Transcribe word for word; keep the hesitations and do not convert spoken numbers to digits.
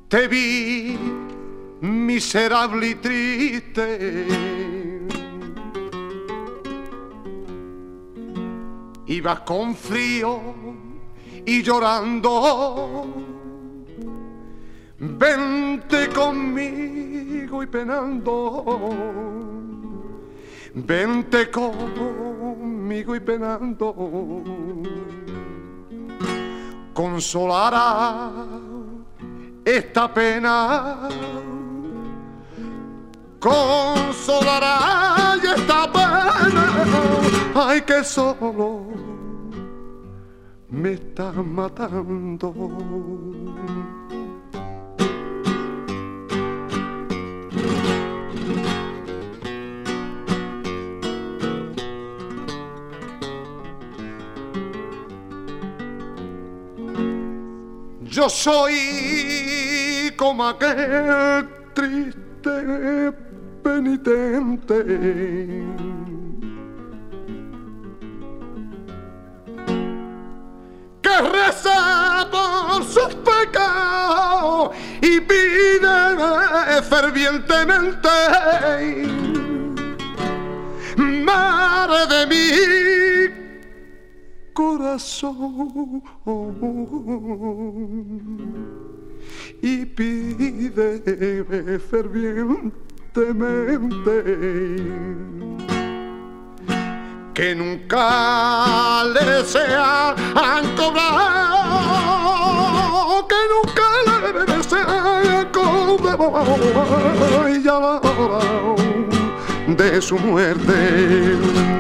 te vi miserable y triste, ibas con frío y llorando. Vente conmigo y penando, vente conmigo y penando, consolará esta pena, consolará esta pena, ay que solo me está matando. Yo soy como aquel triste penitente que reza por sus pecados y pide fervientemente: madre de mi corazón, y pide fervientemente que nunca le sean cobrado, que nunca le sean cobrado, y ya la hora de su muerte